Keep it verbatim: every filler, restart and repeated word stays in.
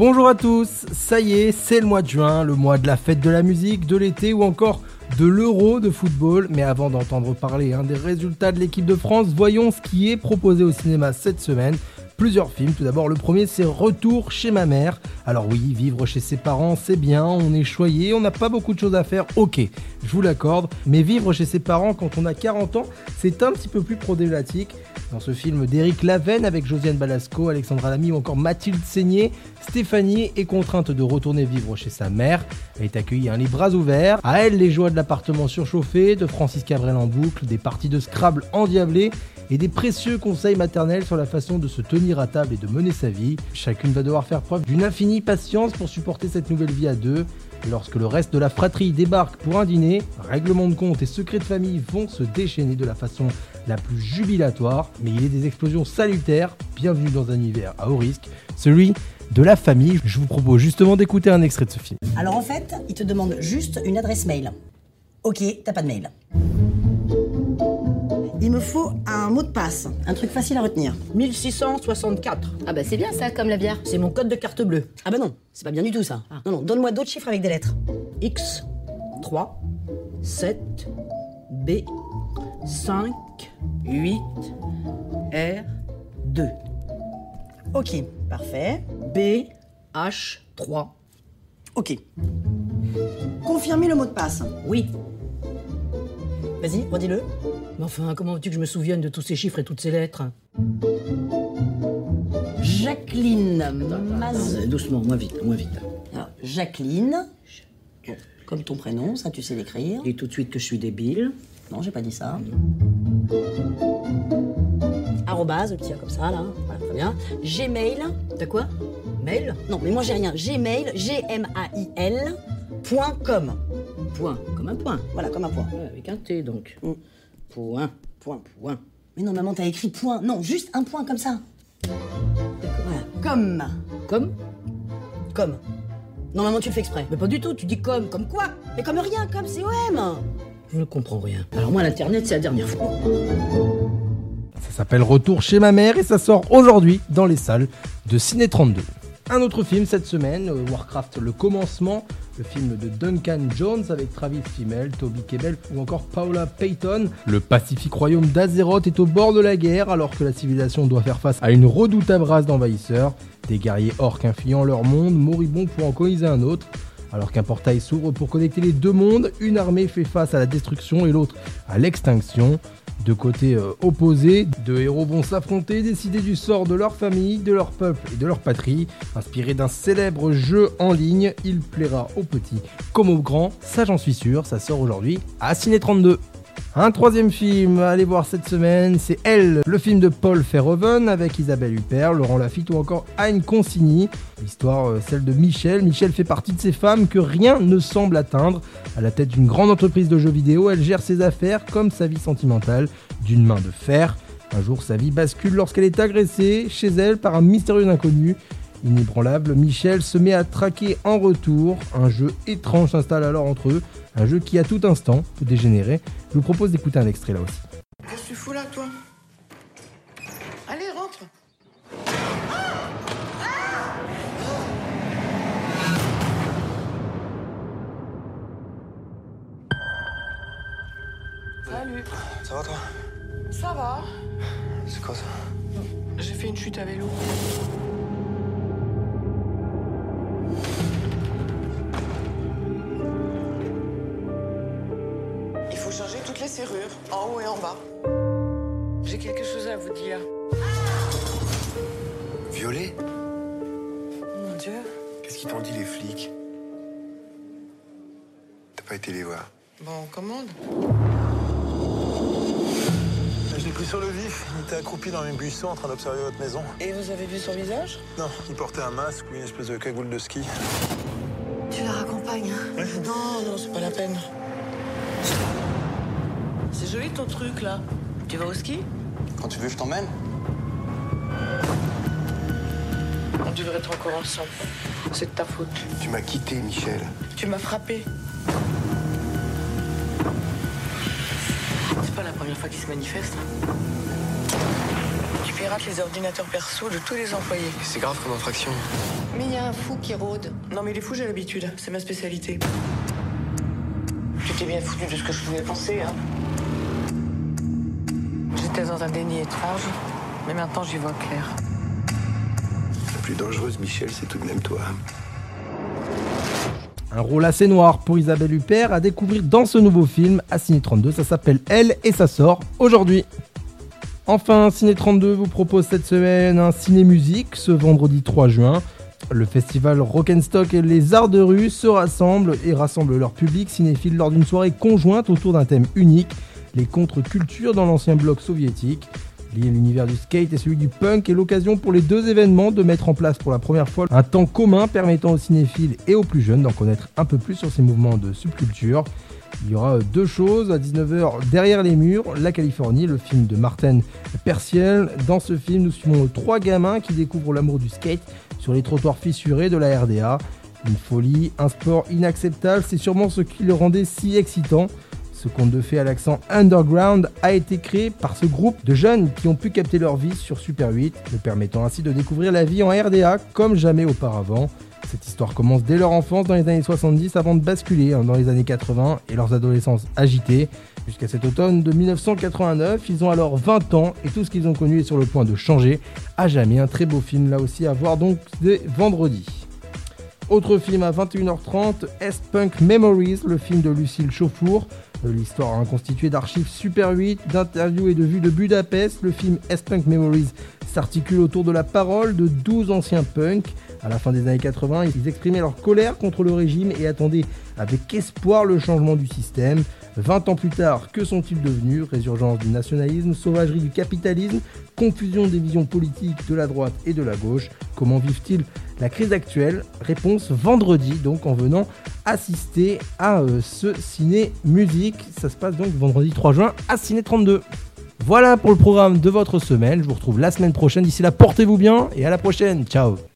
Bonjour à tous, ça y est, c'est le mois de juin, le mois de la fête de la musique, de l'été ou encore de l'Euro de football. Mais avant d'entendre parler hein, des résultats de l'équipe de France, voyons ce qui est proposé au cinéma cette semaine. Plusieurs films, tout d'abord le premier c'est Retour chez ma mère. Alors oui, vivre chez ses parents c'est bien, on est choyé, on n'a pas beaucoup de choses à faire, ok, je vous l'accorde. Mais vivre chez ses parents quand on a quarante ans, c'est un petit peu plus problématique. Dans ce film d'Éric Lavenne avec Josiane Balasco, Alexandra Lamy ou encore Mathilde Seigné, Stéphanie est contrainte de retourner vivre chez sa mère. Elle est accueillie hein, les bras ouverts. À elle les joies de l'appartement surchauffé, de Francis Cabrel en boucle, des parties de Scrabble endiablées et des précieux conseils maternels sur la façon de se tenir à table et de mener sa vie. Chacune va devoir faire preuve d'une infinie patience pour supporter cette nouvelle vie à deux. Et lorsque le reste de la fratrie débarque pour un dîner, règlements de compte et secrets de famille vont se déchaîner de la façon la plus jubilatoire. Mais il est des explosions salutaires. Bienvenue dans un univers à haut risque, celui de la famille. Je vous propose justement d'écouter un extrait de ce film. Alors en fait, il te demande juste une adresse mail. Ok, t'as pas de mail. Il me faut un mot de passe, un truc facile à retenir. mille six cent soixante-quatre. Ah bah c'est bien ça, comme la bière. C'est mon code de carte bleue. Ah bah non, c'est pas bien du tout ça. Ah. Non, non, donne-moi d'autres chiffres avec des lettres. X, trois, sept, B, cinq, huit, R, deux. Ok, parfait. B, H, trois. Ok. Confirmez le mot de passe. Oui. Vas-y, redis-le. Mais enfin, comment veux-tu que je me souvienne de tous ces chiffres et toutes ces lettres? Jacqueline Maz... Euh, Doucement, moins vite, moins vite. Alors, Jacqueline, comme ton prénom, ça tu sais l'écrire. Dis tout de suite que je suis débile. Non, j'ai pas dit ça. Arrobase, le petit A comme ça, là. Voilà, très bien. Gmail. T'as quoi? Mail? Non, mais moi j'ai rien. Gmail, G M A I L, point com. Point, comme un point. Voilà, comme un point. Ouais, avec un T donc. Mm. Point, Point. point. Mais non, maman, t'as écrit point. Non, juste un point comme ça. Voilà. Comme. Comme? Comme. Non, maman, tu le fais exprès. Mais pas du tout, tu dis comme, comme quoi? Mais comme rien, comme C O M. Je ne comprends rien. Alors moi, l'internet, c'est la dernière fois. Ça s'appelle Retour chez ma mère et ça sort aujourd'hui dans les salles de Ciné trente-deux. Un autre film cette semaine, Warcraft le commencement, le film de Duncan Jones avec Travis Fimmel, Toby Kebbell ou encore Paula Payton. Le pacifique royaume d'Azeroth est au bord de la guerre alors que la civilisation doit faire face à une redoutable race d'envahisseurs. Des guerriers orques influant leur monde, moribonds pour en coloniser un autre. Alors qu'un portail s'ouvre pour connecter les deux mondes, une armée fait face à la destruction et l'autre à l'extinction. De côtés euh, opposés, deux héros vont s'affronter, décider du sort de leur famille, de leur peuple et de leur patrie. Inspiré d'un célèbre jeu en ligne, il plaira aux petits comme aux grands, ça j'en suis sûr, ça sort aujourd'hui à Ciné trente-deux. Un troisième film à aller voir cette semaine, c'est Elle, le film de Paul Verhoeven avec Isabelle Huppert, Laurent Lafitte ou encore Anne Consigny. L'histoire, euh, celle de Michel. Michel fait partie de ces femmes que rien ne semble atteindre. À la tête d'une grande entreprise de jeux vidéo, elle gère ses affaires comme sa vie sentimentale d'une main de fer. Un jour, sa vie bascule lorsqu'elle est agressée chez elle par un mystérieux inconnu. Inébranlable, Michel se met à traquer en retour. Un jeu étrange s'installe alors entre eux. Un jeu qui à tout instant peut dégénérer. Je vous propose d'écouter un extrait là aussi. Qu'est-ce que tu fous là, toi? Allez, rentre. Salut. Ça va toi? Ça va? C'est quoi ça? J'ai fait une chute à vélo. Il faut changer toutes les serrures, en haut et en bas. J'ai quelque chose à vous dire. Violet? Mon Dieu. Qu'est-ce qu'ils t'ont dit les flics? T'as pas été les voir? Bon, on commande. Je l'ai pris sur le vif. Il était accroupi dans mes buissons en train d'observer votre maison. Et vous avez vu son visage? Non, il portait un masque ou une espèce de cagoule de ski. Tu la raccompagnes, hein? Non, non, c'est pas la peine. C'est joli ton truc, là. Tu vas au ski? Quand tu veux, je t'emmène. On devrait être encore ensemble. C'est de ta faute. Tu m'as quitté, Michel. Tu m'as frappé. C'est pas la première fois qu'il se manifeste. Tu pirate les ordinateurs perso de tous les employés. C'est grave comme infraction. Mais il y a un fou qui rôde. Non mais les fous, j'ai l'habitude. C'est ma spécialité. Tu t'es bien foutu de ce que je pouvais penser, hein. J'étais dans un déni étrange, mais maintenant j'y vois clair. La plus dangereuse, Michel, c'est tout de même toi. Un rôle assez noir pour Isabelle Huppert à découvrir dans ce nouveau film à Ciné trente-deux. Ça s'appelle Elle et ça sort aujourd'hui. Enfin, Ciné trente-deux vous propose cette semaine un ciné-musique ce vendredi trois juin. Le festival Rock'n'Stock et les Arts de rue se rassemblent et rassemblent leur public cinéphile lors d'une soirée conjointe autour d'un thème unique, les contre-cultures dans l'ancien bloc soviétique. L'univers du skate et celui du punk est l'occasion pour les deux événements de mettre en place pour la première fois un temps commun permettant aux cinéphiles et aux plus jeunes d'en connaître un peu plus sur ces mouvements de subculture. Il y aura deux choses à dix-neuf heures derrière les murs, La Californie, le film de Martin Perciel. Dans ce film, nous suivons trois gamins qui découvrent l'amour du skate sur les trottoirs fissurés de la R D A. Une folie, un sport inacceptable, c'est sûrement ce qui le rendait si excitant. Ce conte de fées à l'accent underground a été créé par ce groupe de jeunes qui ont pu capter leur vie sur Super huit, leur permettant ainsi de découvrir la vie en R D A comme jamais auparavant. Cette histoire commence dès leur enfance dans les années soixante-dix avant de basculer dans les années quatre-vingts et leurs adolescences agitées. Jusqu'à cet automne de dix-neuf cent quatre-vingt-neuf, ils ont alors vingt ans et tout ce qu'ils ont connu est sur le point de changer à jamais. Un très beau film là aussi à voir donc dès vendredi. Autre film à vingt et une heures trente, S-Punk Memories, le film de Lucille Chauffour. L'histoire hein, constituée d'archives Super huit, d'interviews et de vues de Budapest. Le film S-Punk Memories s'articule autour de la parole de douze anciens punks. À la fin des années quatre-vingts, ils exprimaient leur colère contre le régime et attendaient avec espoir le changement du système. vingt ans plus tard, que sont-ils devenus ? Résurgence du nationalisme, sauvagerie du capitalisme, confusion des visions politiques de la droite et de la gauche. Comment vivent-ils la crise actuelle ? Réponse vendredi, donc en venant assister à euh, ce ciné-musique. Ça se passe donc vendredi trois juin à Ciné trente-deux. Voilà pour le programme de votre semaine. Je vous retrouve la semaine prochaine. D'ici là, portez-vous bien et à la prochaine. Ciao.